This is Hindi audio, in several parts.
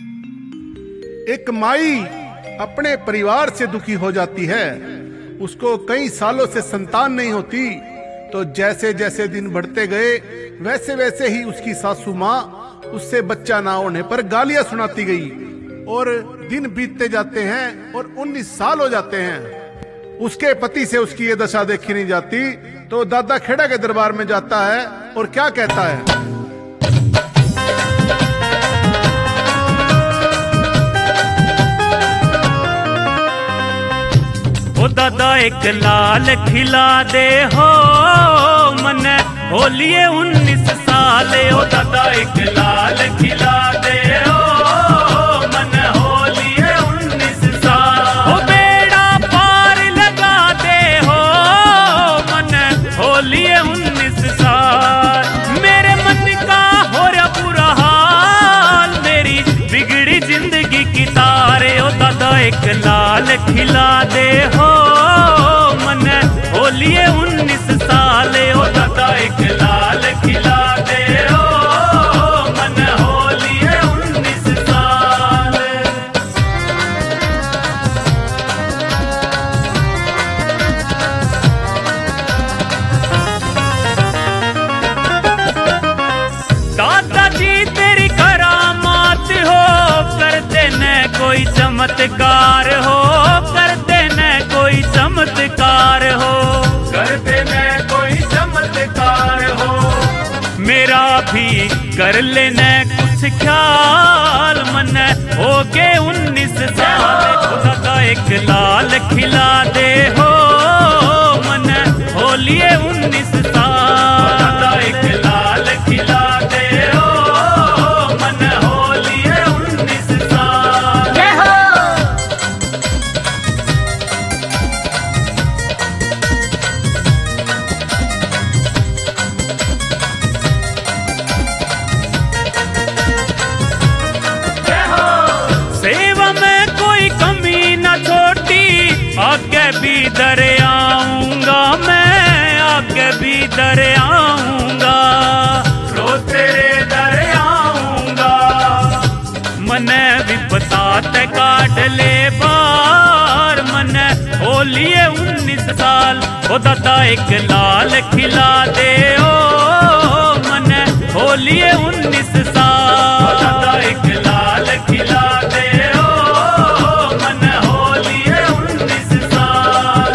एक माई अपने परिवार से दुखी हो जाती है। उसको कई सालों से संतान नहीं होती, तो जैसे जैसे दिन बढ़ते गए वैसे वैसे ही उसकी सासू माँ उससे बच्चा ना होने पर गालियां सुनाती गई। और दिन बीतते जाते हैं और 19 साल हो जाते हैं। उसके पति से उसकी ये दशा देखी नहीं जाती, तो दादा खेड़ा के दरबार में जाता है और क्या कहता है। ओ दादा एक लाल खिला दे हो मन होलिए 19 साल। ओ दादा एक लाल खिला दे हो मन होलिए 19 साल। ओ बेड़ा पार लगा दे हो मन होलिए 19 साल। मेरे मन का हो रहा बुरा हाल, मेरी बिगड़ी जिंदगी की तारे। ओ दादा एक लाल खिला दे हो मन होलिए 19 साल। ओ दादा एक लाल खिला दे हो मन होलिए 19 साल। दादाजी तेरी करामात हो, करते न कोई चमत्कार हो, करते न कोई चमत्कार हो, करते न कोई चमत्कार हो। मेरा भी कर लेने कुछ ख्याल, मन हो गए 19 साल। दादा एक लाल खिला दे हो मन होलिए 19 साल। दादा एक लाल खिला दे हो मन होलिए 19 साल। सेवा में कोई कमी न छोटी, आगे भी दर आऊंगा मैं, आगे भी दर आऊंगा, रोज तेरे दर आऊंगा। मन विपता ते काट ले बार, मन होलिए 19 साल। ओ दादा एक लाल खिला दे ओ मन होलिए 19 साल। ओ दादा एक लाल खिला दे ओ मन होलिए 19 साल।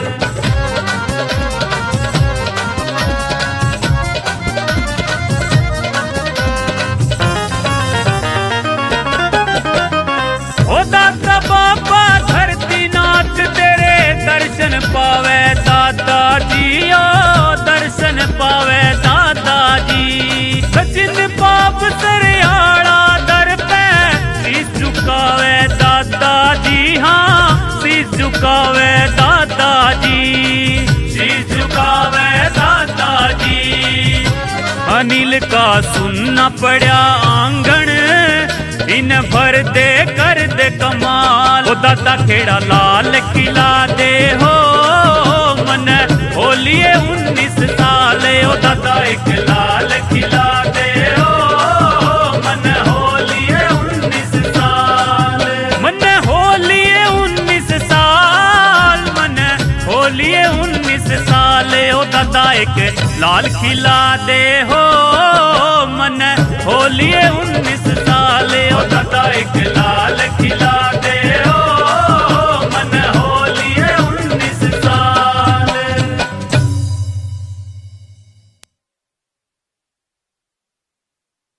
ओ दादा बाबा धरती नाथ तेरे दर्शन पावे दादाजी। ओ दर्शन पावे दादाजी। सचिन पाप सरयाड़ा दर पे शीश झुकावे दादाजी। हाँ शीश झुकावे दादाजी, शीश झुकावे दादाजी। अनिल का सुनना पड़ा आंगन, इन भर दे कर दे कमाल। ओ दादा खेड़ा लाल खिला दे हो मन होलिए 19 साल। ओ दादा एक लाल खिला दे हो मन होलिए 19 साल। मन होलिए 19 साल, मन होलिए 19 साल। ओ दादा एक लाल खिला दे हो मन होलिए 19 साल।